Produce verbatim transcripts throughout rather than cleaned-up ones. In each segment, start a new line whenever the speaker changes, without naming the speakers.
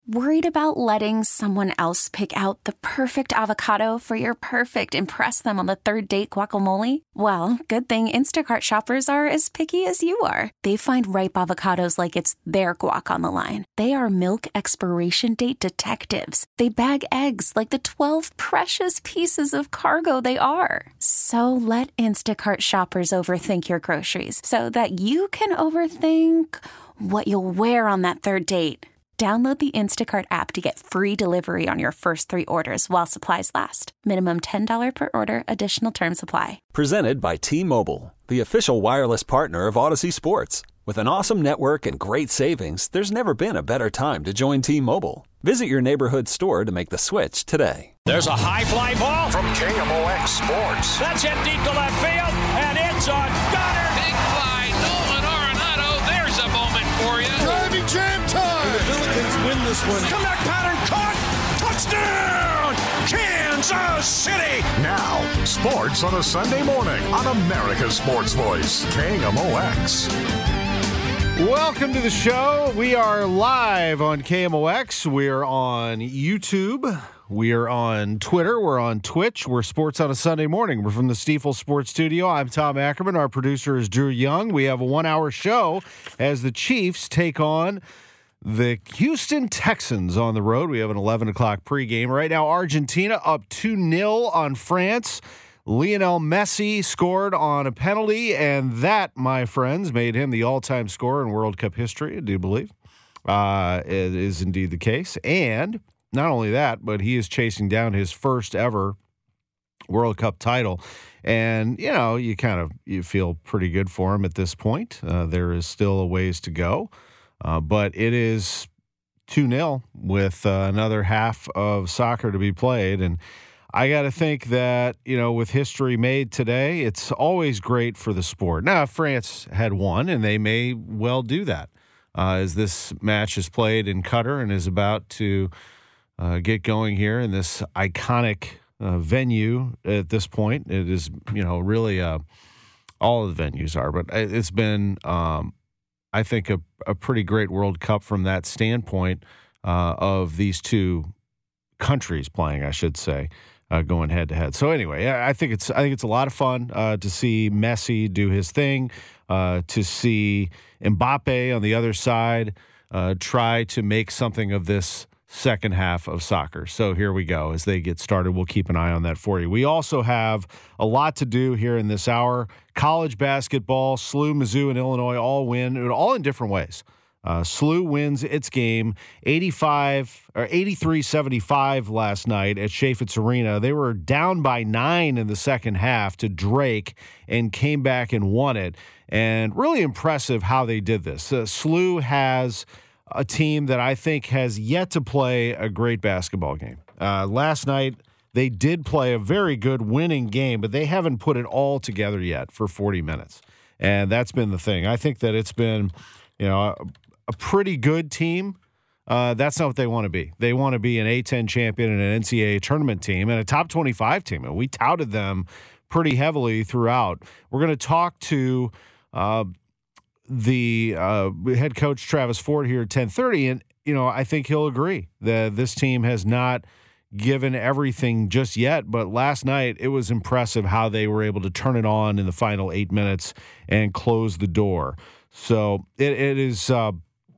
Worried about letting someone else pick out the perfect avocado for your perfect impress them on the third date guacamole? Well, good thing Instacart shoppers are as picky as you are. They find ripe avocados like it's their guac on the line. They are milk expiration date detectives. They bag eggs like the twelve precious pieces of cargo they are. So let Instacart shoppers overthink your groceries so that you can overthink what you'll wear on that third date. Download the Instacart app to get free delivery on your first three orders while supplies last. Minimum ten dollars per order. Additional terms apply.
Presented by T-Mobile, the official wireless partner of Odyssey Sports. With an awesome network and great savings, there's never been a better time to join T-Mobile. Visit your neighborhood store to make the switch today.
There's a high fly ball
from K M O X Sports.
That's hit deep to left field, and it's on Goddard.
Big fly, Nolan Arenado. There's a moment for you.
Driving jam time.
The Pelicans win this one.
Comeback pattern caught. Touchdown, Kansas City.
Now, sports on a Sunday morning on America's Sports Voice, K M O X.
Welcome to the show. We are live on K M O X. We're on YouTube. We are on Twitter. We're on Twitch. We're Sports on a Sunday Morning. We're from the Stiefel Sports Studio. I'm Tom Ackerman. Our producer is Drew Young. We have a one-hour show as the Chiefs take on the Houston Texans on the road. We have an eleven o'clock pregame. Right now, Argentina up two nil on France. Lionel Messi scored on a penalty, and that, my friends, made him the all-time scorer in World Cup history, I do believe. Uh, it is indeed the case. And not only that, but he is chasing down his first ever World Cup title. And, you know, you kind of you feel pretty good for him at this point. Uh, there is still a ways to go. Uh, but it is two nil with uh, another half of soccer to be played. And I got to think that, you know, with history made today, it's always great for the sport. Now, if France had won, and they may well do that, uh, as this match is played in Qatar and is about to uh, get going here in this iconic uh, venue at this point. It is, you know, really uh, all of the venues are, but it's been, um, I think, a, a pretty great World Cup from that standpoint uh, of these two countries playing, I should say. Uh, going head to head. So anyway, I think it's I think it's a lot of fun uh, to see Messi do his thing, uh, to see Mbappe on the other side uh, try to make something of this second half of soccer. So here we go. As they get started, we'll keep an eye on that for you. We also have a lot to do here in this hour. College basketball, S L U, Mizzou, and Illinois all win, all in different ways. Uh, S L U wins its game eighty-five or eighty-three seventy-five last night at Chaifetz Arena. They were down by nine in the second half to Drake and came back and won it. And really impressive how they did this. Uh, S L U has a team that I think has yet to play a great basketball game. Uh, last night, they did play a very good winning game, but they haven't put it all together yet for forty minutes. And that's been the thing. I think that it's been, you know, a, a pretty good team. Uh, that's not what they want to be. They want to be an A ten champion and an N C double A tournament team and a top twenty-five team. And we touted them pretty heavily throughout. We're going to talk to uh, the uh, head coach, Travis Ford, here at ten thirty. And, you know, I think he'll agree that this team has not given everything just yet. But last night, it was impressive how they were able to turn it on in the final eight minutes and close the door. So it, it is, uh,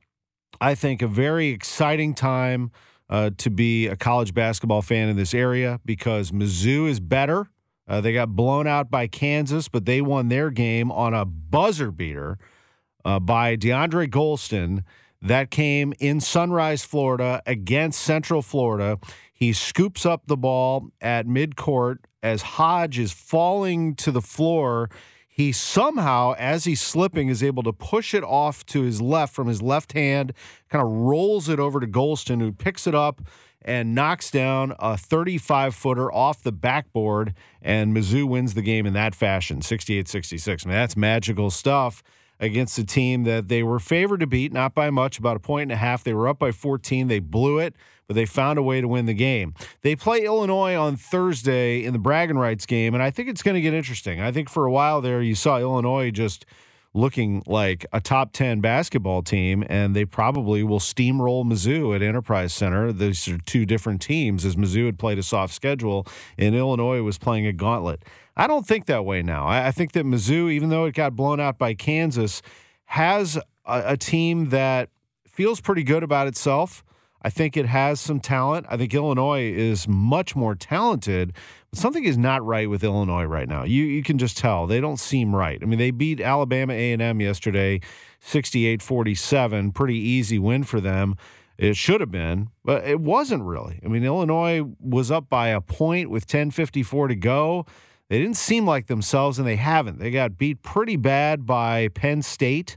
I think, a very exciting time uh, to be a college basketball fan in this area because Mizzou is better. Uh, they got blown out by Kansas, but they won their game on a buzzer beater uh, by DeAndre Golston. That came in Sunrise, Florida, against Central Florida. He scoops up the ball at midcourt as Hodge is falling to the floor. He somehow, as he's slipping, is able to push it off to his left from his left hand, kind of rolls it over to Golston, who picks it up and knocks down a thirty-five footer off the backboard, and Mizzou wins the game in that fashion, sixty-eight sixty-six. I mean, that's magical stuff against a team that they were favored to beat, not by much, about a point and a half. They were up by fourteen. They blew it, but they found a way to win the game. They play Illinois on Thursday in the bragging rights game, and I think it's going to get interesting. I think for a while there you saw Illinois just looking like a top ten basketball team, and they probably will steamroll Mizzou at Enterprise Center. These are two different teams, as Mizzou had played a soft schedule and Illinois was playing a gauntlet. I don't think that way now. I, I think that Mizzou, even though it got blown out by Kansas, has a, a team that feels pretty good about itself. I think it has some talent. I think Illinois is much more talented. But something is not right with Illinois right now. You you can just tell. They don't seem right. I mean, they beat Alabama A and M yesterday, sixty-eight forty-seven. Pretty easy win for them. It should have been, but it wasn't really. I mean, Illinois was up by a point with ten fifty-four to go. They didn't seem like themselves, and they haven't. They got beat pretty bad by Penn State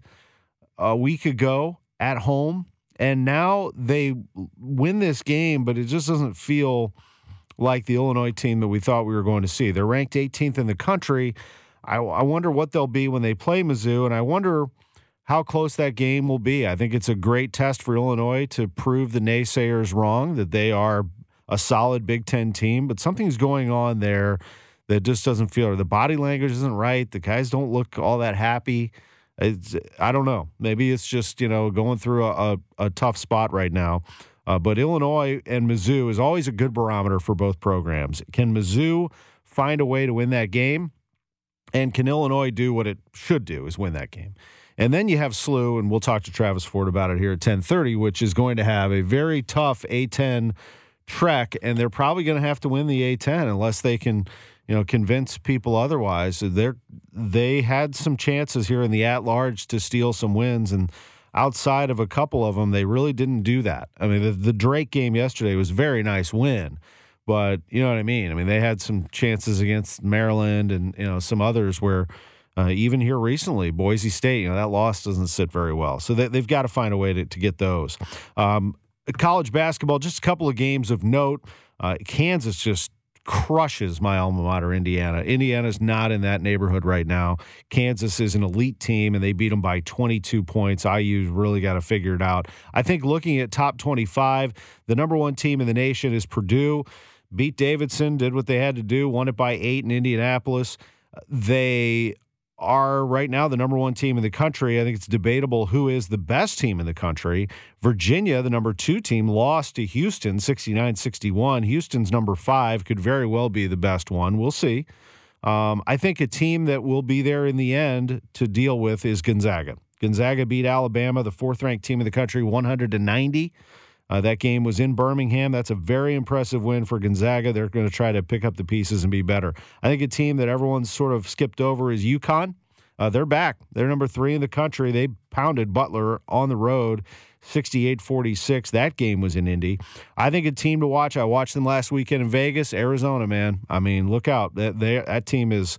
a week ago at home. And now they win this game, but it just doesn't feel like the Illinois team that we thought we were going to see. They're ranked eighteenth in the country. I, I wonder what they'll be when they play Mizzou, and I wonder how close that game will be. I think it's a great test for Illinois to prove the naysayers wrong, that they are a solid Big Ten team, but something's going on there that just doesn't feel. The body language isn't right. The guys don't look all that happy. It's, I don't know. Maybe it's just, you know, going through a, a, a tough spot right now. Uh, but Illinois and Mizzou is always a good barometer for both programs. Can Mizzou find a way to win that game? And can Illinois do what it should do, is win that game? And then you have S L U, and we'll talk to Travis Ford about it here at ten thirty, which is going to have a very tough A ten trek, and they're probably going to have to win the A ten unless they can – you know, convince people otherwise. They're, they had some chances here in the at-large to steal some wins, and outside of a couple of them, they really didn't do that. I mean, the, the Drake game yesterday was a very nice win, but you know what I mean? I mean, they had some chances against Maryland and, you know, some others where uh, even here recently, Boise State, you know, that loss doesn't sit very well. So they, they've got to find a way to, to get those. Um, college basketball, just a couple of games of note. Uh, Kansas just crushes my alma mater, Indiana. Indiana's not in that neighborhood right now. Kansas is an elite team, and they beat them by twenty-two points. I U's really got to figure it out. I think looking at top twenty-five, the number one team in the nation is Purdue. Beat Davidson, did what they had to do, won it by eight in Indianapolis. They are right now the number one team in the country. I think it's debatable who is the best team in the country. Virginia, the number two team, lost to Houston sixty-nine sixty-one. Houston's number five could very well be the best one. We'll see. Um, I think a team that will be there in the end to deal with is Gonzaga. Gonzaga beat Alabama, the fourth-ranked team in the country, one hundred to ninety. Uh, that game was in Birmingham. That's a very impressive win for Gonzaga. They're going to try to pick up the pieces and be better. I think a team that everyone's sort of skipped over is UConn. Uh, they're back. They're number three in the country. They pounded Butler on the road, sixty-eight forty-six. That game was in Indy. I think a team to watch. I watched them last weekend in Vegas, Arizona, man. I mean, look out. That, they, that team is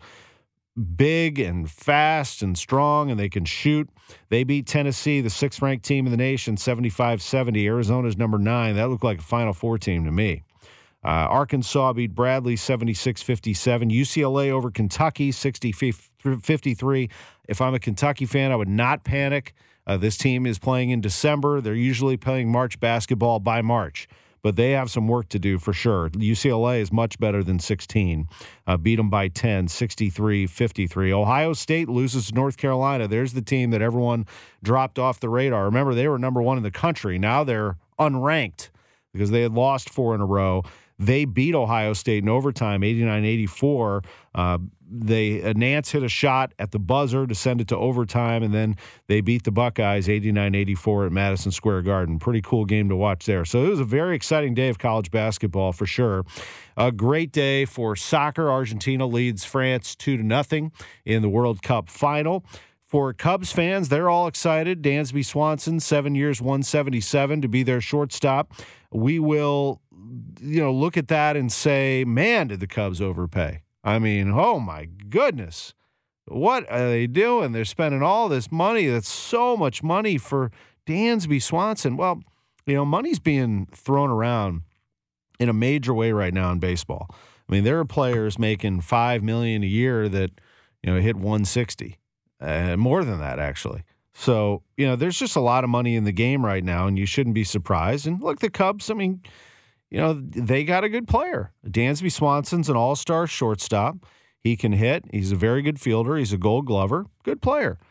big and fast and strong, and they can shoot. They beat Tennessee, the sixth-ranked team in the nation, seventy-five seventy. Arizona's number nine. That looked like a Final Four team to me. Uh, Arkansas beat Bradley, seventy-six fifty-seven. U C L A over Kentucky, sixty fifty-three. If I'm a Kentucky fan, I would not panic. Uh, this team is playing in December. They're usually playing March basketball by March, but they have some work to do for sure. U C L A is much better than sixteen. Uh, beat them by ten, sixty-three fifty-three. Ohio State loses to North Carolina. There's the team that everyone dropped off the radar. Remember, they were number one in the country. Now they're unranked because they had lost four in a row. They beat Ohio State in overtime, eighty-nine eighty-four. Uh, they uh, Nance hit a shot at the buzzer to send it to overtime, and then they beat the Buckeyes eighty-nine eighty-four at Madison Square Garden. Pretty cool game to watch there. So it was a very exciting day of college basketball for sure. A great day for soccer. Argentina leads France two to nothing in the World Cup final. For Cubs fans, they're all excited. Dansby Swanson, seven years, one seventy-seven to be their shortstop. We will, you know, look at that and say, man, did the Cubs overpay? I mean, oh my goodness. What are they doing? They're spending all this money. That's so much money for Dansby Swanson. Well, you know, money's being thrown around in a major way right now in baseball. I mean, there are players making five million dollars a year that, you know, hit one sixty. Uh, more than that, actually. So, you know, there's just a lot of money in the game right now, and you shouldn't be surprised. And look, the Cubs, I mean, you know, they got a good player. Dansby Swanson's an all-star shortstop. He can hit. He's a very good fielder. He's a Gold Glover. Good player.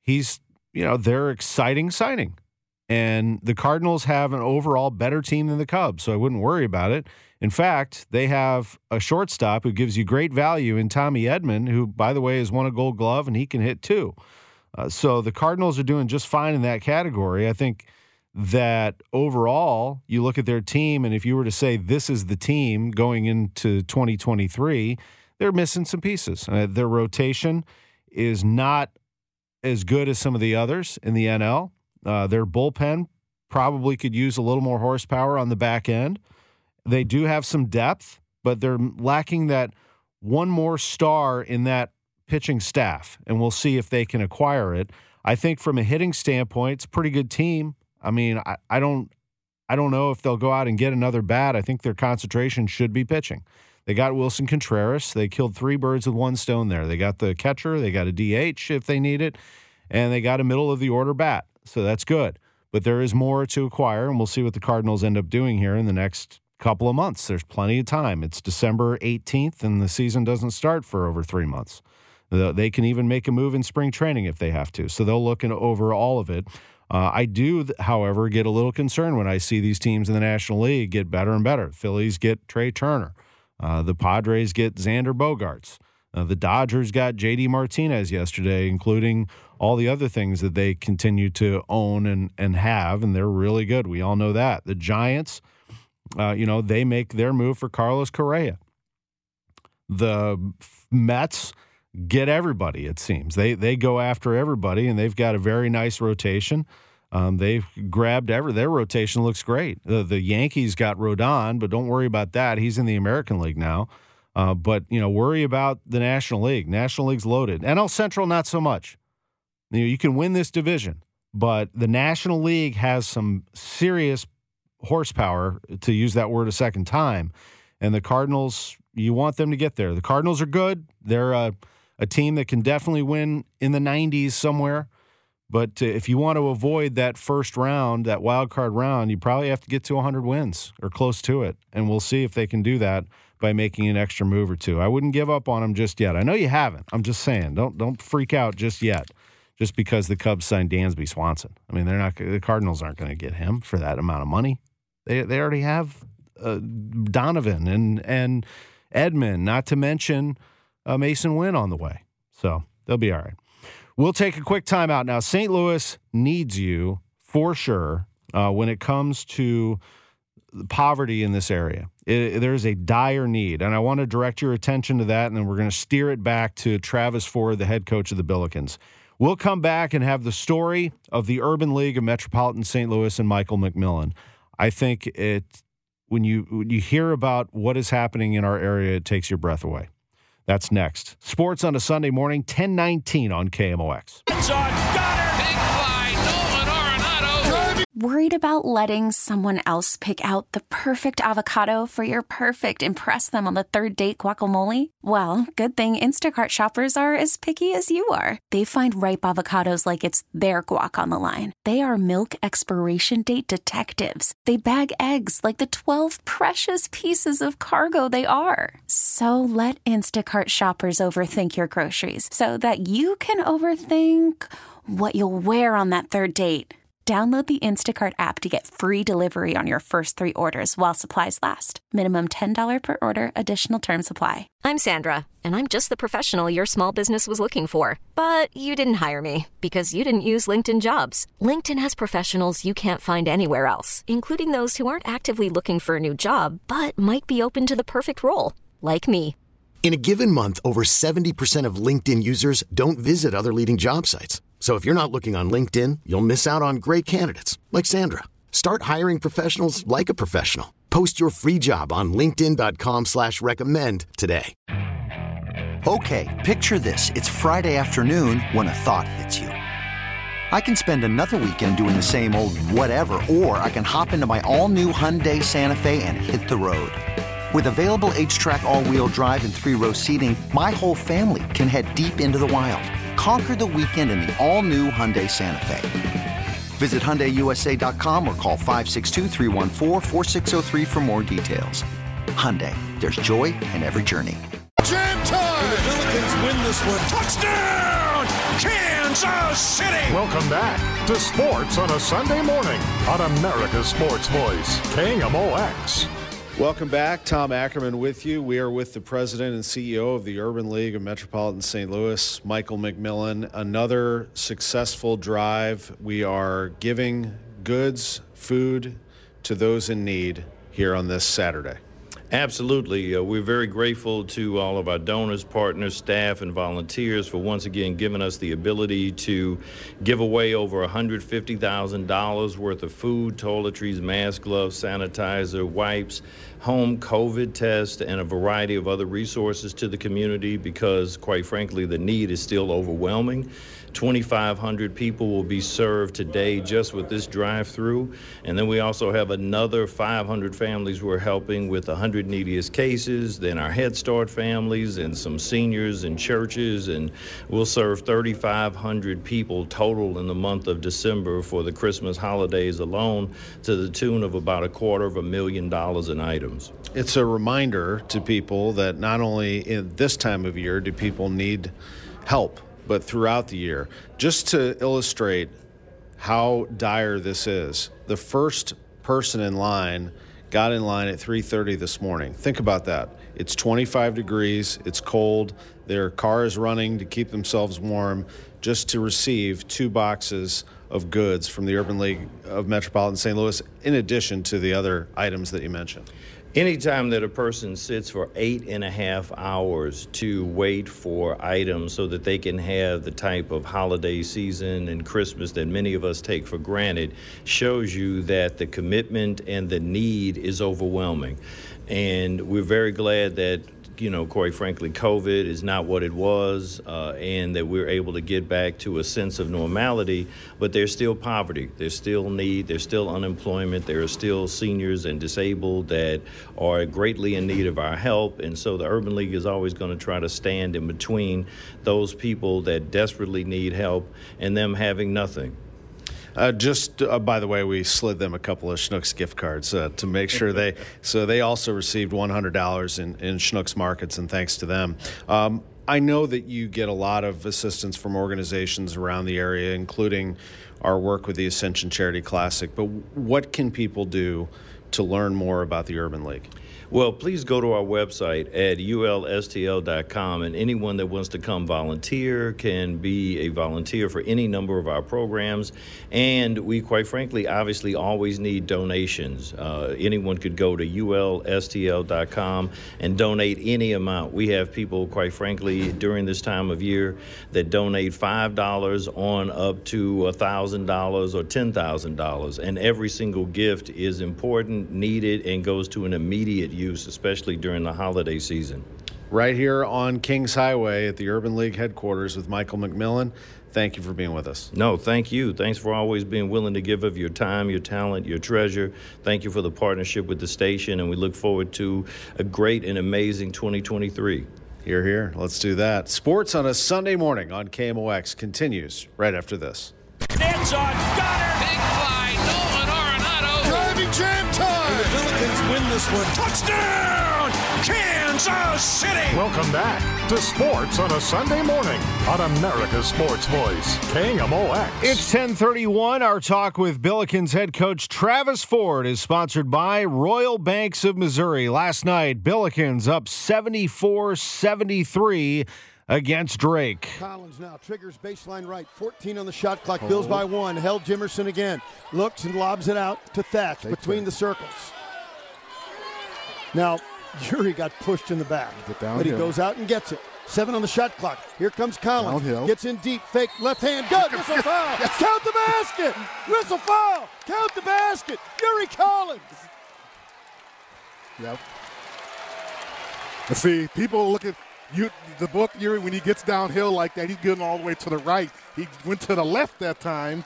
he's, you know, they're exciting signing. And the Cardinals have an overall better team than the Cubs, so I wouldn't worry about it. In fact, they have a shortstop who gives you great value in Tommy Edman, who, by the way, has won a Gold Glove, and he can hit too. Uh, so the Cardinals are doing just fine in that category. I think that overall, you look at their team, and if you were to say this is the team going into twenty twenty-three, they're missing some pieces. Uh, their rotation is not as good as some of the others in the N L. Uh, their bullpen probably could use a little more horsepower on the back end. They do have some depth, but they're lacking that one more star in that pitching staff, and we'll see if they can acquire it. I think from a hitting standpoint, it's a pretty good team. I mean, I, I don't I don't know if they'll go out and get another bat. I think their concentration should be pitching. They got Wilson Contreras. They killed three birds with one stone there. They got the catcher. They got a D H if they need it, and they got a middle-of-the-order bat. So that's good. But there is more to acquire, and we'll see what the Cardinals end up doing here in the next couple of months. There's plenty of time. It's December eighteenth, and the season doesn't start for over three months. They can even make a move in spring training if they have to. So they'll look over all of it. Uh, I do, however, get a little concerned when I see these teams in the National League get better and better. Phillies get Trey Turner. Uh, the Padres get Xander Bogaerts. Uh, the Dodgers got J D Martinez yesterday, including all the other things that they continue to own and, and have, and they're really good. We all know that. The Giants, uh, you know, they make their move for Carlos Correa. The Mets get everybody, it seems. They they go after everybody, and they've got a very nice rotation. Um, they've grabbed ever. Their rotation looks great. The, the Yankees got Rodon, but don't worry about that. He's in the American League now. Uh, but, you know, worry about the National League. National League's loaded. N L Central, not so much. You know, you can win this division, but the National League has some serious horsepower, to use that word a second time. And the Cardinals, you want them to get there. The Cardinals are good. They're a, a team that can definitely win in the nineties somewhere. But uh, if you want to avoid that first round, that wild card round, you probably have to get to one hundred wins or close to it. And we'll see if they can do that by making an extra move or two. I wouldn't give up on them just yet. I know you haven't. I'm just saying, don't don't freak out just yet, just because the Cubs signed Dansby Swanson. I mean, they're not. The Cardinals aren't going to get him for that amount of money. They they already have uh, Donovan and and Edman, not to mention uh, Mason Wynn on the way. So they'll be all right. We'll take a quick timeout now. Saint Louis needs you for sure uh, when it comes to poverty in this area. It, there's a dire need, and I want to direct your attention to that, and then we're going to steer it back to Travis Ford, the head coach of the Billikens. We'll come back and have the story of the Urban League of Metropolitan Saint Louis and Michael McMillan. I think it when you when you hear about what is happening in our area, it takes your breath away. That's next. Sports on a Sunday morning, ten nineteen on K M O X.
It's on Goddard.
Big fly, Nolan Arenado.
Worried about letting someone else pick out the perfect avocado for your perfect impress them on the third date guacamole? Well, good thing Instacart shoppers are as picky as you are. They find ripe avocados like it's their guac on the line. They are milk expiration date detectives. They bag eggs like the twelve precious pieces of cargo they are. So let Instacart shoppers overthink your groceries so that you can overthink what you'll wear on that third date. Download the Instacart app to get free delivery on your first three orders while supplies last. Minimum ten dollars per order. Additional terms apply.
I'm Sandra, and I'm just the professional your small business was looking for. But you didn't hire me because you didn't use LinkedIn Jobs. LinkedIn has professionals you can't find anywhere else, including those who aren't actively looking for a new job, but might be open to the perfect role, like me.
In a given month, over seventy percent of LinkedIn users don't visit other leading job sites. So if you're not looking on LinkedIn, you'll miss out on great candidates like Sandra. Start hiring professionals like a professional. Post your free job on linkedin dot com slash recommend today.
Okay, picture this. It's Friday afternoon when a thought hits you. I can spend another weekend doing the same old whatever, or I can hop into my all-new Hyundai Santa Fe and hit the road. With available H-Track all-wheel drive and three-row seating, my whole family can head deep into the wild. Conquer the weekend in the all-new Hyundai Santa Fe. Visit Hyundai U S A dot com or call five six two, three one four, four six zero three for more details. Hyundai, there's joy in every journey.
Jam time! The Billikens win this one. Touchdown! Kansas Kansas City.
Welcome back to Sports on a Sunday morning on America's Sports Voice, K M O X.
Welcome back. Tom Ackerman with you. We are with the president and C E O of the Urban League of Metropolitan Saint Louis, Michael McMillan. Another successful drive. We are giving goods, food to those in need here on this Saturday.
Absolutely. Uh, we're very grateful to all of our donors, partners, staff, and volunteers for once again giving us the ability to give away over one hundred fifty thousand dollars worth of food, toiletries, masks, gloves, sanitizer, wipes, home COVID test, and a variety of other resources to the community because, quite frankly, the need is still overwhelming. twenty-five hundred people will be served today just with this drive-through. And then we also have another five hundred families we're helping with one hundred neediest cases, then our Head Start families and some seniors and churches. And we'll serve thirty-five hundred people total in the month of December for the Christmas holidays alone to the tune of about a quarter of a million dollars in items.
It's a reminder to people that not only in this time of year do people need help, but throughout the year. Just to illustrate how dire this is, the first person in line got in line at three thirty this morning. Think about that. It's twenty-five degrees, it's cold, their car is running to keep themselves warm just to receive two boxes of goods from the Urban League of Metropolitan Saint Louis, in addition to the other items that you mentioned.
Anytime that a person sits for eight and a half hours to wait for items so that they can have the type of holiday season and Christmas that many of us take for granted shows you that the commitment and the need is overwhelming. And we're very glad that, you know, quite frankly, COVID is not what it was, uh, and that we're able to get back to a sense of normality, but there's still poverty, there's still need, there's still unemployment, there are still seniors and disabled that are greatly in need of our help, and so the Urban League is always going to try to stand in between those people that desperately need help and them having nothing.
Uh, just, uh, by the way, we slid them a couple of Schnucks gift cards uh, to make sure they, so they also received one hundred dollars in, in Schnucks markets, and thanks to them. Um, I know that you get a lot of assistance from organizations around the area, including our work with the Ascension Charity Classic, but what can people do to learn more about the Urban League?
Well, please go to our website at U L S T L dot com, and anyone that wants to come volunteer can be a volunteer for any number of our programs. And we, quite frankly, obviously always need donations. Uh, anyone could go to U L S T L dot com and donate any amount. We have people, quite frankly, during this time of year that donate five dollars on up to one thousand dollars or ten thousand dollars. And every single gift is important, needed, and goes to an immediate use, especially during the holiday season.
Right here on Kings Highway at the Urban League headquarters with Michael McMillan. Thank you for being with us.
No, thank you. Thanks for always being willing to give of your time, your talent, your treasure. Thank you for the partnership with the station, and we look forward to a great and amazing twenty twenty-three.
Hear, hear. Let's do that. Sports on a Sunday morning on K M O X continues right after this.
It's on Goddard.
Big fly, Nolan Arenado.
Driving jam time. And the Billikens win this one. Touchdown, Kansas City.
Welcome back to Sports on a Sunday morning on America's Sports Voice, K M O X.
It's ten thirty-one. Our talk with Billikens head coach Travis Ford is sponsored by Royal Banks of Missouri. Last night, Billikens up seventy-four seventy-three against Drake.
Collins now triggers baseline right. fourteen on the shot clock. Bills by one. Held Jimerson again. Looks and lobs it out to Thatch Take between the circles. Now, Yuri got pushed in the back, but he goes out and gets it. Seven on the shot clock. Here comes Collins. Downhill. Gets in deep. Fake left hand. Good. Whistle foul. Yes. Count the basket. Whistle foul. Count the basket. Yuri Collins.
Yep. Let's see, people look at you, the book, Yuri, when he gets downhill like that, he's getting all the way to the right. He went to the left that time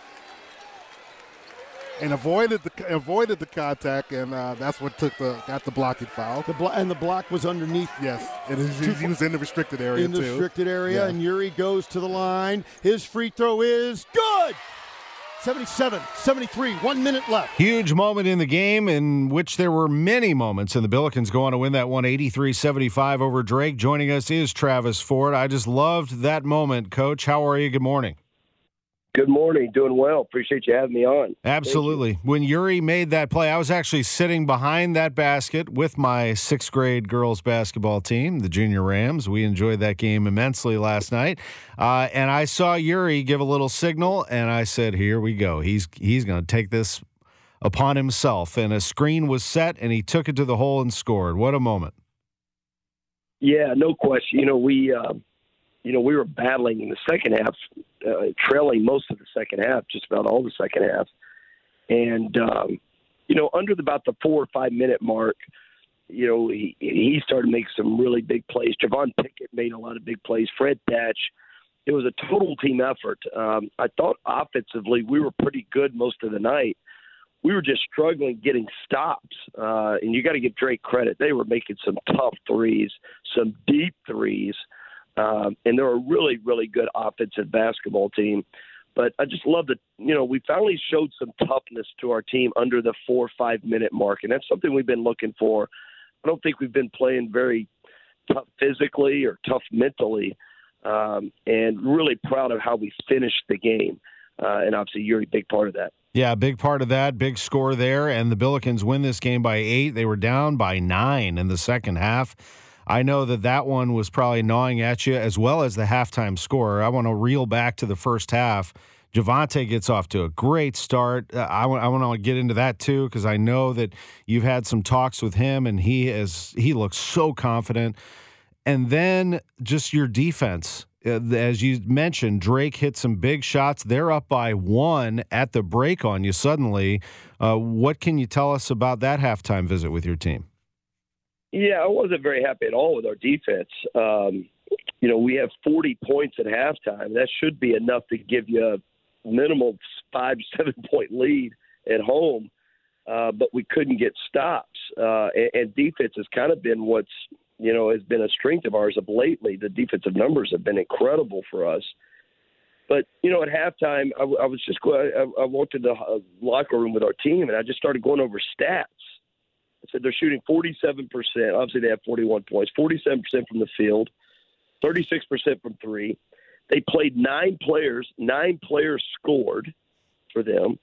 and avoided the avoided the contact, and uh, that's what took the got the blocking foul.
The blo- and the block was underneath.
Yes, and he, he was in the restricted area
in
too.
In the restricted area,
yeah.
And Yuri goes to the line. His free throw is good. seventy-seven seventy-three, one minute left.
Huge moment in the game in which there were many moments, and the Billikens go on to win that one eighty-three seventy-five over Drake. Joining us is Travis Ford. I just loved that moment, Coach. How are you? Good morning.
Good morning. Doing well. Appreciate you having me on.
Absolutely. When Yuri made that play, I was actually sitting behind that basket with my sixth grade girls basketball team, the Junior Rams. We enjoyed that game immensely last night. Uh, and I saw Yuri give a little signal, and I said, here we go. He's, he's going to take this upon himself. And a screen was set, and he took it to the hole and scored. What a moment.
Yeah, no question. You know, we uh, you know, we were battling in the second half, uh, trailing most of the second half, just about all the second half. And, um, you know, under the, about the four or five minute mark, you know, he, he started to make some really big plays. Javon Pickett made a lot of big plays. Fred Thatch. It was a total team effort. Um, I thought offensively we were pretty good most of the night. We were just struggling getting stops. Uh, and you got to give Drake credit. They were making some tough threes, some deep threes. Um, and they're a really, really good offensive basketball team. But I just love that, you know, we finally showed some toughness to our team under the four or five minute mark. And that's something we've been looking for. I don't think we've been playing very tough physically or tough mentally. Um, and really proud of how we finished the game. Uh, and obviously you're a big part of that.
Yeah, big part of that, big score there. And the Billikens win this game by eight. They were down by nine in the second half. I know that that one was probably gnawing at you as well as the halftime score. I want to reel back to the first half. Javonte gets off to a great start. Uh, I, w- I want to get into that too because I know that you've had some talks with him, and he is he looks so confident. And then just your defense. Uh, as you mentioned, Drake hit some big shots. They're up by one at the break on you suddenly. Uh, what can you tell us about that halftime visit with your team?
Yeah, I wasn't very happy at all with our defense. Um, you know, we have forty points at halftime. That should be enough to give you a minimal five, seven-point lead at home, uh, but we couldn't get stops. Uh, and, and defense has kind of been what's, you know, has been a strength of ours of lately. The defensive numbers have been incredible for us. But, you know, at halftime, I, I was just going, I, I walked to the locker room with our team, and I just started going over stats. I said they're shooting forty-seven percent. Obviously, they have forty-one points, forty-seven percent from the field, thirty-six percent from three. They played nine players. Nine players scored for them.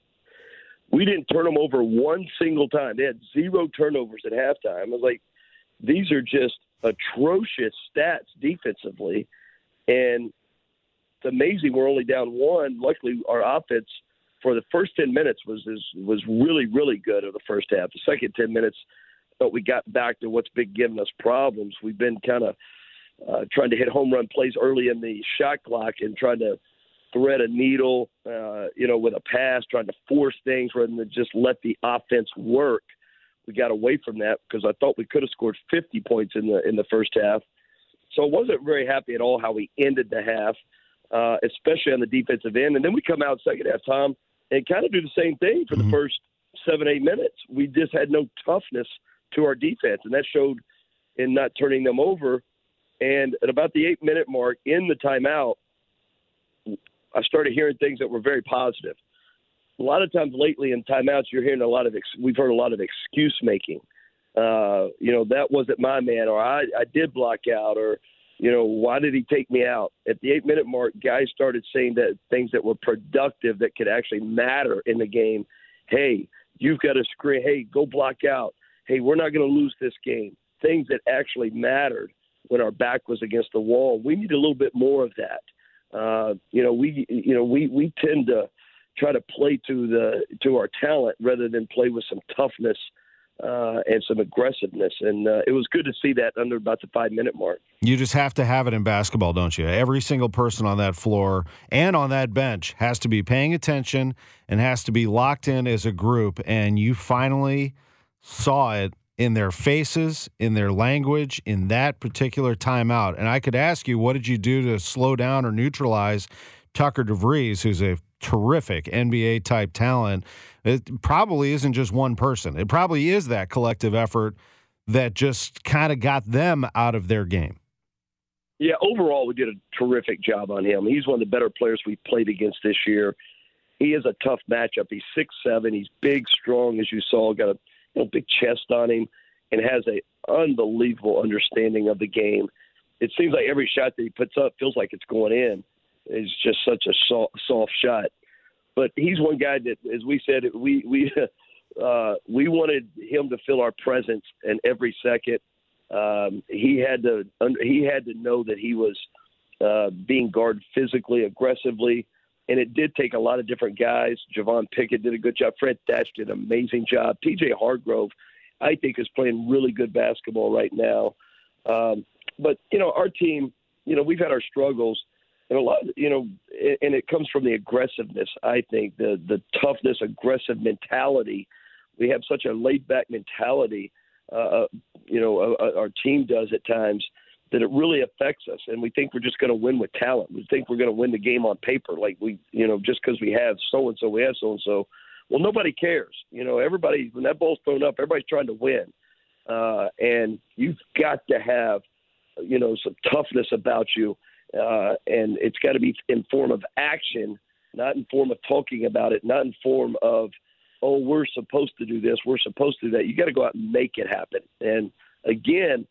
We didn't turn them over one single time. They had zero turnovers at halftime. I was like, these are just atrocious stats defensively. And it's amazing we're only down one. Luckily, our offense – for the first ten minutes was was really, really good in the first half. The second ten minutes, I thought we got back to what's been giving us problems. We've been kind of uh, trying to hit home run plays early in the shot clock and trying to thread a needle, uh, you know, with a pass, trying to force things rather than just let the offense work. We got away from that because I thought we could have scored fifty points in the in the first half. So I wasn't very happy at all how we ended the half, uh, especially on the defensive end. And then we come out second half, Tom, and kind of do the same thing for the mm-hmm. first seven, eight minutes. We just had no toughness to our defense, and that showed in not turning them over. And at about the eight-minute mark in the timeout, I started hearing things that were very positive. A lot of times lately in timeouts, you're hearing a lot of ex- – we've heard a lot of excuse-making. Uh, you know, that wasn't my man, or I, I did block out, or – you know, why did he take me out? At the eight-minute mark, guys started saying that things that were productive that could actually matter in the game. Hey, you've got to screen. Hey, go block out. Hey, we're not going to lose this game. Things that actually mattered when our back was against the wall. We need a little bit more of that. Uh, you know, we you know we, we tend to try to play to the to our talent rather than play with some toughness Uh, and some aggressiveness. And uh, it was good to see that under about the five-minute mark.
You just have to have it in basketball, don't you? Every single person on that floor and on that bench has to be paying attention and has to be locked in as a group. And you finally saw it in their faces, in their language, in that particular timeout. And I could ask you, what did you do to slow down or neutralize Tucker DeVries, who's a terrific N B A-type talent? It probably isn't just one person. It probably is that collective effort that just kind of got them out of their game.
Yeah, overall, we did a terrific job on him. He's one of the better players we've played against this year. He is a tough matchup. He's six seven. He's big, strong, as you saw, got a you know, big chest on him, and has an unbelievable understanding of the game. It seems like every shot that he puts up feels like it's going in. It's just such a soft, soft shot. but he's one guy that, as we said, we we uh, we wanted him to feel our presence in every second. Um, he had to he had to know that he was uh, being guarded physically, aggressively, and it did take a lot of different guys. Javon Pickett did a good job. Fred Thatch did an amazing job. T J Hargrove, I think, is playing really good basketball right now. Um, but, you know, our team, you know, we've had our struggles. And a lot, you know, and it comes from the aggressiveness, I think, the the toughness, aggressive mentality. We have such a laid-back mentality, uh, you know, uh, our team does at times, that it really affects us. And we think we're just going to win with talent. We think we're going to win the game on paper, like we, you know, just because we have so-and-so, we have so-and-so. Well, nobody cares. You know, everybody, when that ball's thrown up, everybody's trying to win. Uh, and you've got to have, you know, some toughness about you. Uh, and it's got to be in form of action, not in form of talking about it, not in form of, oh, we're supposed to do this, we're supposed to do that. You got to go out and make it happen. And again,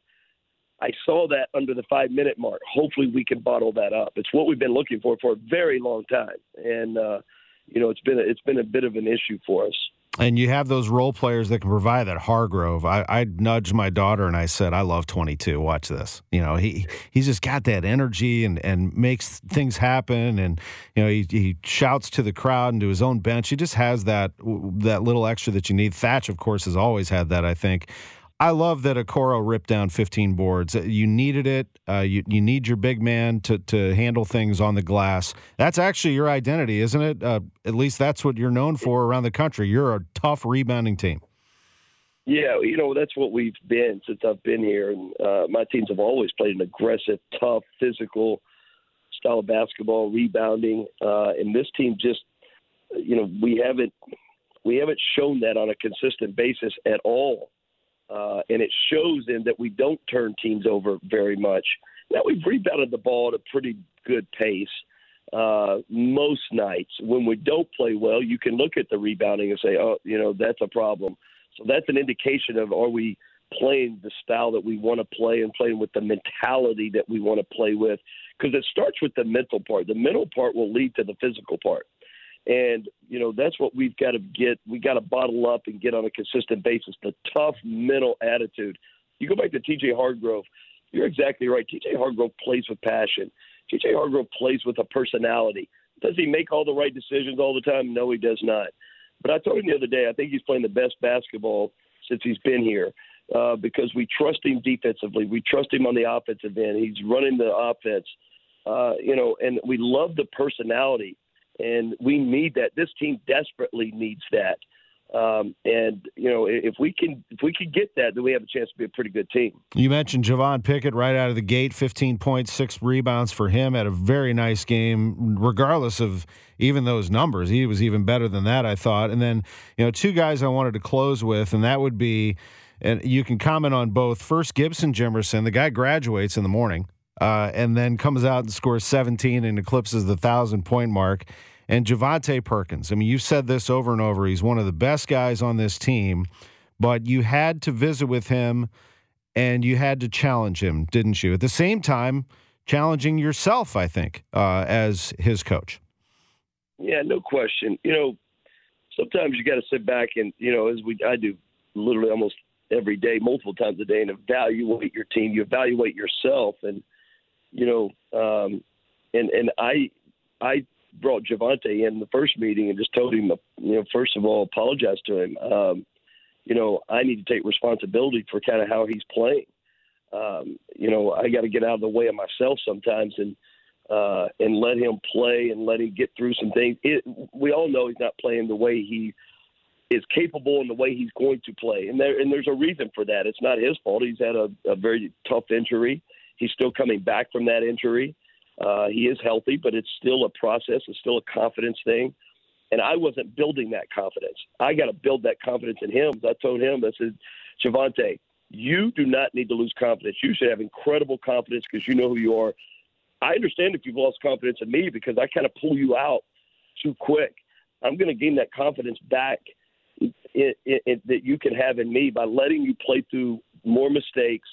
I saw that under the five-minute mark. Hopefully we can bottle that up. It's what we've been looking for for a very long time. And, uh, you know, it's been a, it's been a bit of an issue for us.
And you have those role players that can provide that. Hargrove, I, I nudged my daughter and I said, I love twenty-two. Watch this. You know, he he's just got that energy and, and makes things happen. And, you know, he, he shouts to the crowd and to his own bench. He just has that that little extra that you need. Thatch, of course, has always had that, I think. I love that Okoro ripped down fifteen boards. You needed it. Uh, you you need your big man to to handle things on the glass. That's actually your identity, isn't it? Uh, at least that's what you're known for around the country. You're a tough rebounding team.
Yeah, you know, that's what we've been since I've been here. And uh, my teams have always played an aggressive, tough, physical style of basketball, rebounding. Uh, and this team just, you know, we haven't we haven't shown that on a consistent basis at all. Uh, and it shows in that we don't turn teams over very much. Now, we've rebounded the ball at a pretty good pace uh, most nights. When we don't play well, you can look at the rebounding and say, oh, you know, that's a problem. So that's an indication of, are we playing the style that we want to play and playing with the mentality that we want to play with? Because it starts with the mental part. The mental part will lead to the physical part. And, you know, that's what we've got to get. We got to bottle up and get on a consistent basis, the tough mental attitude. You go back to T J Hargrove, you're exactly right. T J Hargrove plays with passion. T J Hargrove plays with a personality. Does he make all the right decisions all the time? No, he does not. But I told him the other day, I think he's playing the best basketball since he's been here uh, because we trust him defensively. We trust him on the offensive end. He's running the offense, uh, you know, and we love the personality. And we need that. This team desperately needs that. Um, and you know, if we can, if we can get that, then we have a chance to be a pretty good team.
You mentioned Javon Pickett right out of the gate, fifteen points, six rebounds for him. Had a very nice game, regardless of even those numbers. He was even better than that, I thought. And then, you know, two guys I wanted to close with, and that would be, and you can comment on both. First, Gibson Jimerson, the guy graduates in the morning, uh, and then comes out and scores seventeen and eclipses the thousand-point mark. And Javonte Perkins. I mean, you've said this over and over. He's one of the best guys on this team, but you had to visit with him and you had to challenge him, didn't you? At the same time, challenging yourself, I think, uh, as his coach.
Yeah, no question. You know, sometimes you got to sit back and, you know, as we I do literally almost every day, multiple times a day, and evaluate your team. You evaluate yourself, and you know, um, and and I I. brought Javonte in the first meeting and just told him, you know, first of all, apologize to him. Um, you know, I need to take responsibility for kind of how he's playing. Um, you know, I got to get out of the way of myself sometimes and uh, and let him play and let him get through some things. It, we all know he's not playing the way he is capable and the way he's going to play. And there and there's a reason for that. It's not his fault. He's had a, a very tough injury. He's still coming back from that injury. Uh, he is healthy, but it's still a process. It's still a confidence thing. And I wasn't building that confidence. I got to build that confidence in him. I told him, I said, Javonte, you do not need to lose confidence. You should have incredible confidence because you know who you are. I understand if you've lost confidence in me because I kind of pull you out too quick. I'm going to gain that confidence back in, in, in, that you can have in me by letting you play through more mistakes,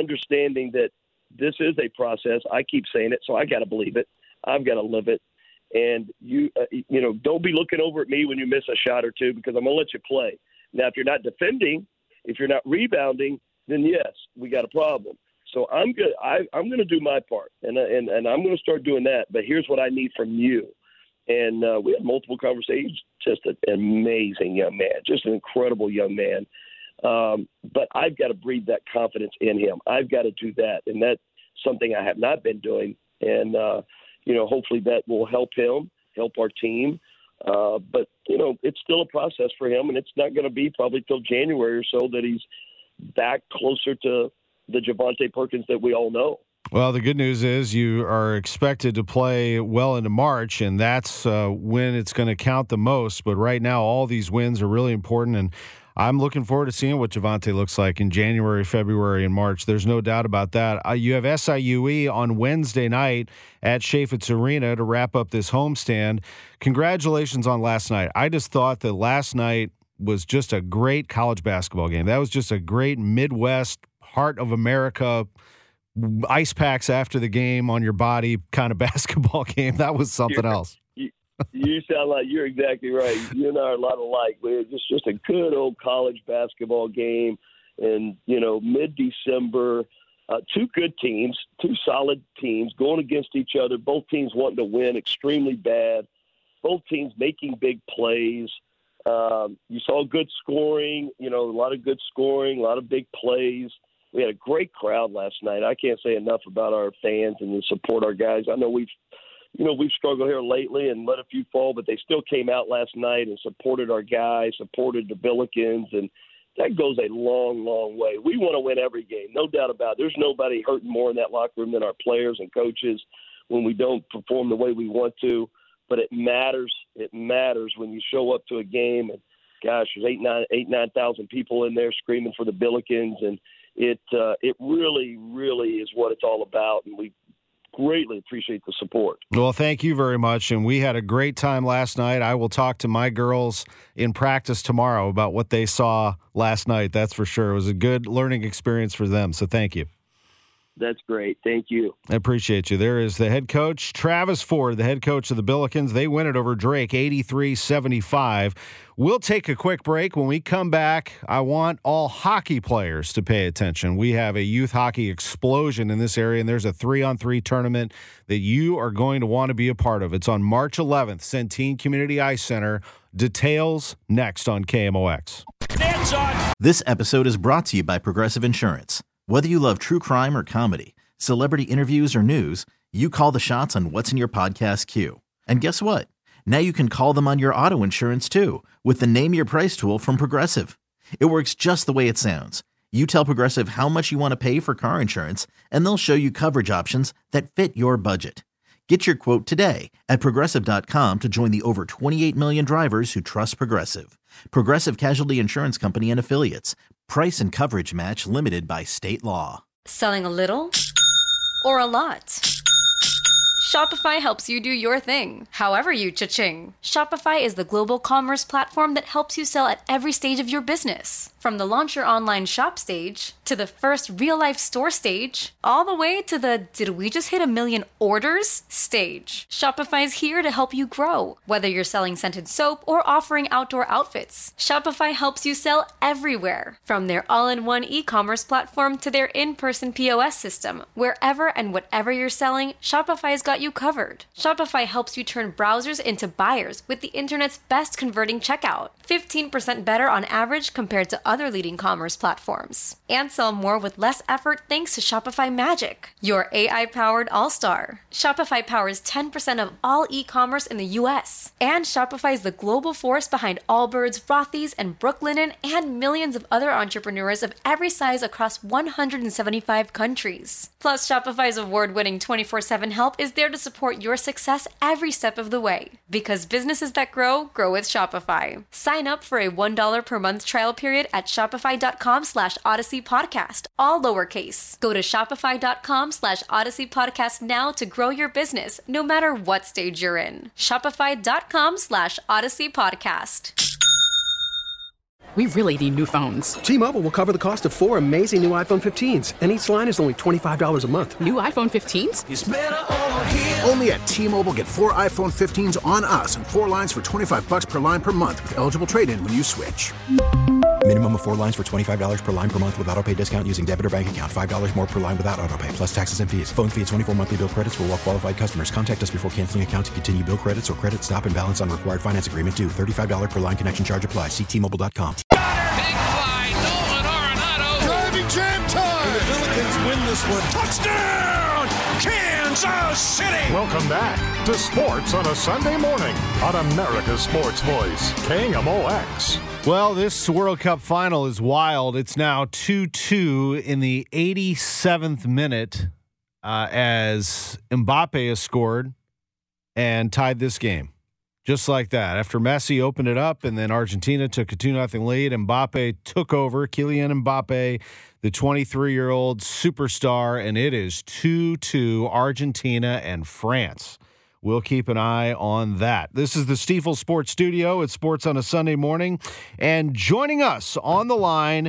understanding that this is a process. I keep saying it, so I got to believe it. I've got to live it. And you, uh, you know, don't be looking over at me when you miss a shot or two, because I'm going to let you play. Now, if you're not defending, if you're not rebounding, then yes, we got a problem. So I'm good. I, I'm going to do my part, and and and I'm going to start doing that. But here's what I need from you. And uh, we had multiple conversations. Just an amazing young man, just an incredible young man. Um, but I've got to breathe that confidence in him. I've got to do that, and that's something I have not been doing. And uh, you know, hopefully that will help him, help our team. Uh, but you know, it's still a process for him, and it's not going to be probably till January or so that he's back closer to the Javonte Perkins that we all know.
Well, the good news is you are expected to play well into March, and that's uh, when it's going to count the most. But right now, all these wins are really important, and I'm looking forward to seeing what Javonte looks like in January, February, and March. There's no doubt about that. Uh, you have S I U E on Wednesday night at Chaifetz Arena to wrap up this homestand. Congratulations on last night. I just thought that last night was just a great college basketball game. That was just a great Midwest, heart of America, ice packs after the game on your body kind of basketball game. That was something
you're,
else.
You, you sound like you're exactly right. You and I are a lot alike. We're just, just a good old college basketball game. And, you know, mid-December, uh, two good teams, two solid teams going against each other. Both teams wanting to win extremely bad. Both teams making big plays. Um, you saw good scoring, you know, a lot of good scoring, a lot of big plays. We had a great crowd last night. I can't say enough about our fans and the support our guys. I know we've, you know, we've struggled here lately and let a few fall, but they still came out last night and supported our guys, supported the Billikens, and that goes a long, long way. We want to win every game, no doubt about it. There's nobody hurting more in that locker room than our players and coaches when we don't perform the way we want to. But it matters. It matters when you show up to a game and, gosh, there's eight, nine, eight, nine thousand people in there screaming for the Billikens, and it uh, it really, really is what it's all about. And we greatly appreciate the support.
Well, thank you very much. And we had a great time last night. I will talk to my girls in practice tomorrow about what they saw last night. That's for sure. It was a good learning experience for them. So thank you.
That's great. Thank you.
I appreciate you. There is the head coach, Travis Ford, the head coach of the Billikens. They win it over Drake, eighty-three seventy-five. We'll take a quick break. When we come back, I want all hockey players to pay attention. We have a youth hockey explosion in this area, and there's a three-on-three tournament that you are going to want to be a part of. It's on March eleventh, Centene Community Ice Center. Details next on K M O X.
This episode is brought to you by Progressive Insurance. Whether you love true crime or comedy, celebrity interviews or news, you call the shots on what's in your podcast queue. And guess what? Now you can call them on your auto insurance too with the Name Your Price tool from Progressive. It works just the way it sounds. You tell Progressive how much you want to pay for car insurance, and they'll show you coverage options that fit your budget. Get your quote today at Progressive dot com to join the over twenty-eight million drivers who trust Progressive. Progressive Casualty Insurance Company and Affiliates. Price and coverage match limited by state law.
Selling a little or a lot? Shopify helps you do your thing, however you cha-ching. Shopify is the global commerce platform that helps you sell at every stage of your business. From the launch your online shop stage, to the first real-life store stage, all the way to the did we just hit a million orders stage. Shopify's here to help you grow. Whether you're selling scented soap or offering outdoor outfits, Shopify helps you sell everywhere. From their all-in-one e-commerce platform to their in-person P O S system, wherever and whatever you're selling, Shopify's got you covered. Shopify helps you turn browsers into buyers with the internet's best converting checkout. fifteen percent better on average compared to other leading commerce platforms. And sell more with less effort thanks to Shopify Magic, your A I-powered all-star. Shopify powers ten percent of all e-commerce in the U S. And Shopify is the global force behind Allbirds, Rothy's, and Brooklinen, and millions of other entrepreneurs of every size across one hundred seventy-five countries. Plus, Shopify's award-winning twenty-four seven help is there to support your success every step of the way. Because businesses that grow, grow with Shopify. Sign up for a one dollar per month trial period at shopify.com slash Odyssey Podcast, all lowercase. Go to shopify.com slash Odyssey Podcast now to grow your business, no matter what stage you're in. Shopify.com slash Odyssey Podcast.
we really need new phones.
T-Mobile will cover the cost of four amazing new iPhone fifteens, and each line is only twenty-five dollars a month.
New iPhone fifteens?
It's better over here.
Only at T-Mobile, get four iPhone fifteens on us and four lines for twenty-five dollars per line per month with eligible trade-in when you switch.
Minimum of four lines for twenty-five dollars per line per month with autopay discount using debit or bank account. five dollars more per line without autopay, plus taxes and fees. Phone fee at twenty-four monthly bill credits for well-qualified customers. Contact us before canceling account to continue bill credits or credit stop and balance on required finance agreement due. thirty-five dollars per line connection charge applies. See T Mobile dot com.
Big fly, Nolan Arenado.
Driving jam time. And the Billikens win this one. Touchdown, Kansas City.
Welcome back to Sports on a Sunday morning on America's Sports Voice, K M O X.
Well, this World Cup final is wild. It's now two two in the eighty-seventh minute uh, as Mbappe has scored and tied this game. Just like that. After Messi opened it up and then Argentina took a two nothing lead, Mbappe took over. Kylian Mbappe, the twenty-three-year-old superstar, and it is two two Argentina and France. We'll keep an eye on that. This is the Stifel Sports Studio. It's Sports on a Sunday morning. And joining us on the line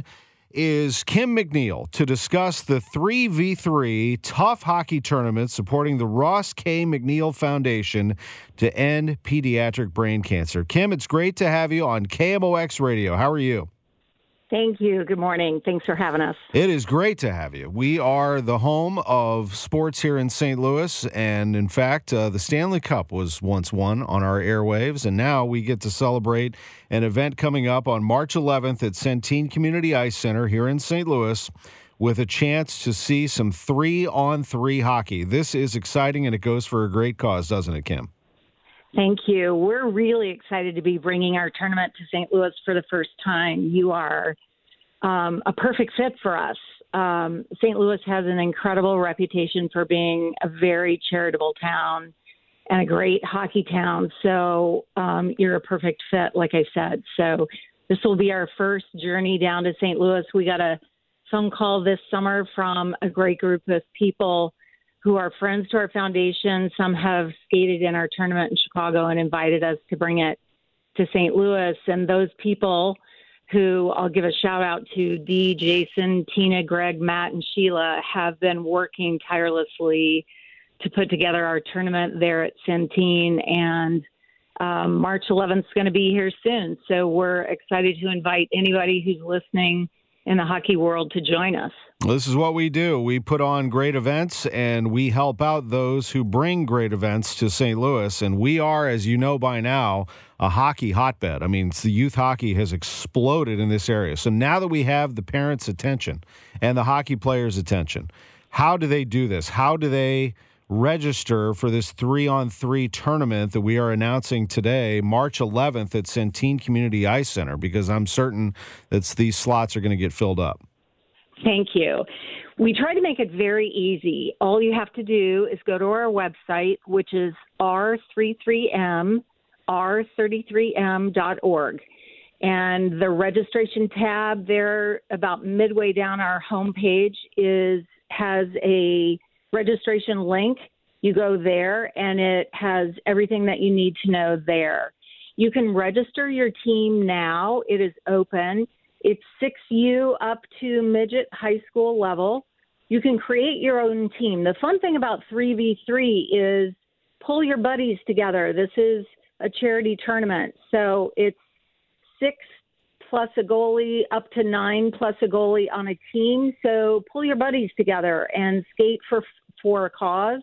is Kim McNeil to discuss the three v three tough hockey tournament supporting the Ross K. McNeil Foundation to end pediatric brain cancer. Kim, it's great to have you on K M O X Radio. How are you?
Thank you. Good morning. Thanks for having us.
It is great to have you. We are the home of sports here in Saint Louis, and in fact, uh, the Stanley Cup was once won on our airwaves, and now we get to celebrate an event coming up on March eleventh at Centene Community Ice Center here in Saint Louis with a chance to see some three-on-three hockey. This is exciting, and it goes for a great cause, doesn't it, Kim?
Thank you. We're really excited to be bringing our tournament to Saint Louis for the first time. You are um, a perfect fit for us. Um, Saint Louis has an incredible reputation for being a very charitable town and a great hockey town. So um, you're a perfect fit, like I said. So this will be our first journey down to Saint Louis. We got a phone call this summer from a great group of people who are friends to our foundation. Some have skated in our tournament in Chicago and invited us to bring it to Saint Louis. And those people, who I'll give a shout out to, Dee, Jason, Tina, Greg, Matt, and Sheila, have been working tirelessly to put together our tournament there at Centene. And um, March eleventh is going to be here soon. So we're excited to invite anybody who's listening in the hockey world to join us.
This is what we do. We put on great events, and we help out those who bring great events to Saint Louis. And we are, as you know by now, a hockey hotbed. I mean, the youth hockey has exploded in this area. So now that we have the parents' attention and the hockey players' attention, how do they do this? How do they register for this three-on-three tournament that we are announcing today, March eleventh at Centene Community Ice Center? Because I'm certain that these slots are going to get filled up.
Thank you. We try to make it very easy. All you have to do is go to our website, which is R thirty-three M, R thirty-three M dot org. And the registration tab there about midway down our homepage is has a registration link. You go there and it has everything that you need to know there. You can register your team now. It is open. It's six U up to midget high school level. You can create your own team. The fun thing about three v three is pull your buddies together. This is a charity tournament. So it's six plus a goalie up to nine plus a goalie on a team. So pull your buddies together and skate for for a cause.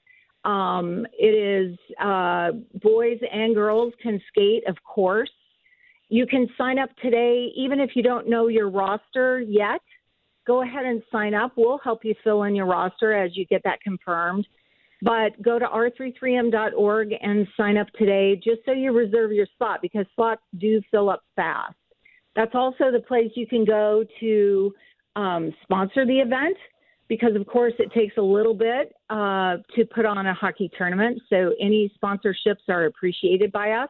Um, it is uh, boys and girls can skate, of course. You can sign up today, even if you don't know your roster yet. Go ahead and sign up. We'll help you fill in your roster as you get that confirmed. But go to R thirty-three M dot org and sign up today just so you reserve your spot, because slots do fill up fast. That's also the place you can go to um, sponsor the event, because, of course, it takes a little bit uh, to put on a hockey tournament. So any sponsorships are appreciated by us.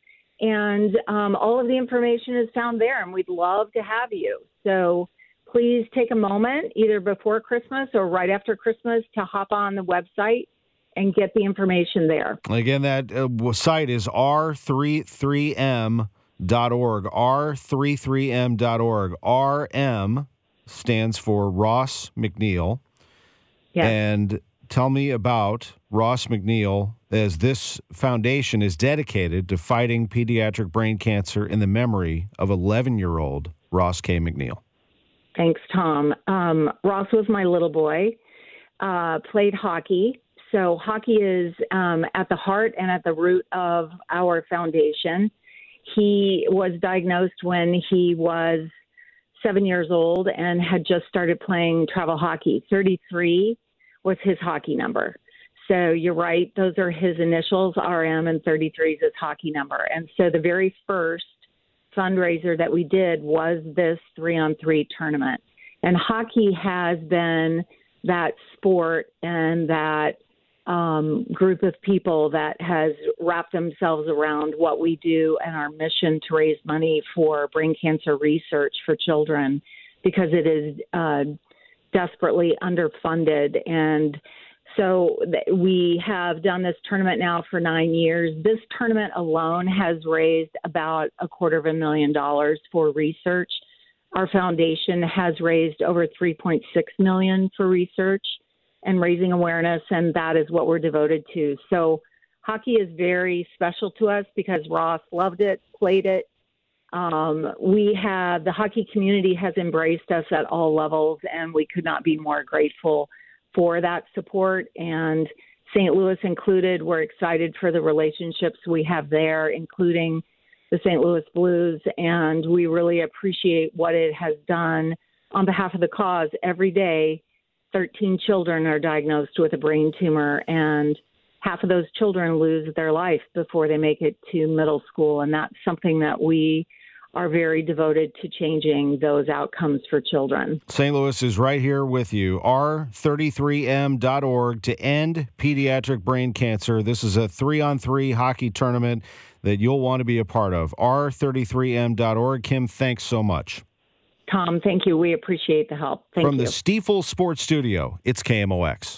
And um, all of the information is found there, and we'd love to have you. So please take a moment, either before Christmas or right after Christmas, to hop on the website and get the information there.
Again, that uh, site is R thirty-three M dot org, R thirty-three M dot org. R M stands for Ross McNeil.
Yes.
And tell me about Ross McNeil, as this foundation is dedicated to fighting pediatric brain cancer in the memory of eleven-year-old Ross K. McNeil.
Thanks, Tom. Um, Ross was my little boy, uh, played hockey. So hockey is um, at the heart and at the root of our foundation. He was diagnosed when he was seven years old and had just started playing travel hockey. thirty-three was his hockey number. So you're right, those are his initials, R M, and thirty-three is his hockey number. And so the very first fundraiser that we did was this three-on-three tournament. And hockey has been that sport and that um, group of people that has wrapped themselves around what we do and our mission to raise money for brain cancer research for children, because it is uh, desperately underfunded. And so th- we have done this tournament now for nine years. This tournament alone has raised about a quarter of a million dollars for research. Our foundation has raised over three point six million dollars for research and raising awareness, and that is what we're devoted to. So hockey is very special to us because Ross loved it, played it. Um, we have, the hockey community has embraced us at all levels, and we could not be more grateful for that support. And Saint Louis included, we're excited for the relationships we have there, including the Saint Louis Blues, and we really appreciate what it has done on behalf of the cause. Every day, thirteen children are diagnosed with a brain tumor, and half of those children lose their life before they make it to middle school. And that's something that we are very devoted to changing those outcomes for children.
Saint Louis is right here with you. R thirty-three M dot org to end pediatric brain cancer. This is a three-on-three hockey tournament that you'll want to be a part of. R thirty-three M dot org. Kim, thanks so much.
Tom, thank you. We appreciate the help. Thank
From
you.
the Stiefel Sports Studio, it's K M O X.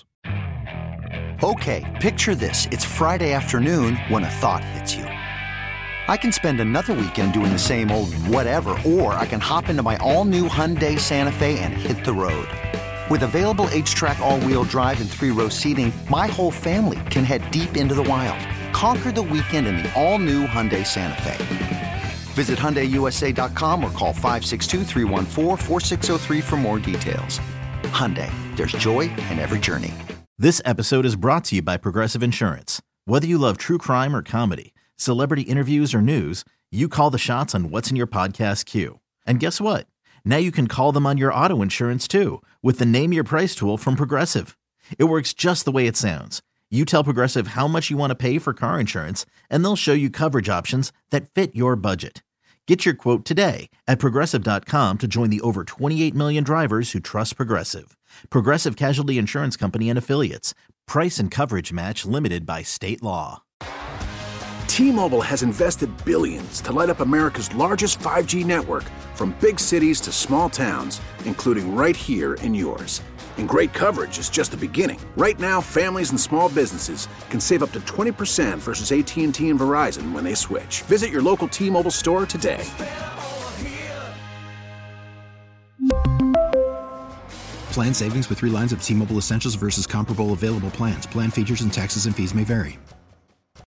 Okay, picture this. It's Friday afternoon when a thought hits you. I can spend another weekend doing the same old whatever, or I can hop into my all-new Hyundai Santa Fe and hit the road. With available H-Track all-wheel drive and three-row seating, my whole family can head deep into the wild. Conquer the weekend in the all-new Hyundai Santa Fe. Visit Hyundai U S A dot com or call five six two, three one four, four six zero three for more details. Hyundai, there's joy in every journey.
This episode is brought to you by Progressive Insurance. Whether you love true crime or comedy, celebrity interviews or news, you call the shots on what's in your podcast queue. And guess what? Now you can call them on your auto insurance too with the Name Your Price tool from Progressive. It works just the way it sounds. You tell Progressive how much you want to pay for car insurance, and they'll show you coverage options that fit your budget. Get your quote today at Progressive dot com to join the over twenty-eight million drivers who trust Progressive. Progressive Casualty Insurance Company and Affiliates. Price and coverage match limited by state law.
T-Mobile has invested billions to light up America's largest five G network, from big cities to small towns, including right here in yours. And great coverage is just the beginning. Right now, families and small businesses can save up to twenty percent versus A T and T and Verizon when they switch. Visit your local T-Mobile store today.
Plan savings with three lines of T-Mobile Essentials versus comparable available plans. Plan features and taxes and fees may vary.